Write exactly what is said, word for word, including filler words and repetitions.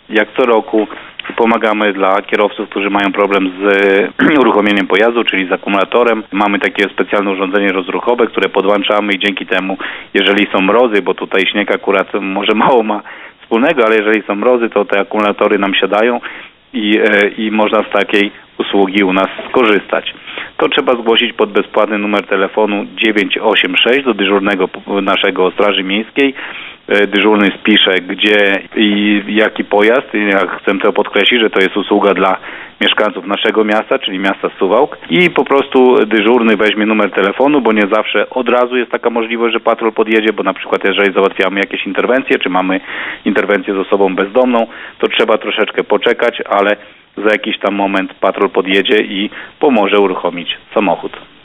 jak co roku pomagamy dla kierowców, którzy mają problem z uruchomieniem pojazdu, czyli z akumulatorem. Mamy takie specjalne urządzenie rozruchowe, które podłączamy i dzięki temu, jeżeli są mrozy, bo tutaj śnieg akurat może mało ma wspólnego, ale jeżeli są mrozy, to te akumulatory nam siadają i, i można z takiej usługi u nas skorzystać. To trzeba zgłosić pod bezpłatny numer telefonu dziewięć osiem sześć do dyżurnego naszego Straży Miejskiej. Dyżurny spisze, gdzie i jaki pojazd. Ja chcę to podkreślić, że to jest usługa dla mieszkańców naszego miasta, czyli miasta Suwałk. I po prostu dyżurny weźmie numer telefonu, bo nie zawsze od razu jest taka możliwość, że patrol podjedzie, bo na przykład jeżeli załatwiamy jakieś interwencje, czy mamy interwencję z osobą bezdomną, to trzeba troszeczkę poczekać, ale za jakiś tam moment patrol podjedzie i pomoże uruchomić samochód.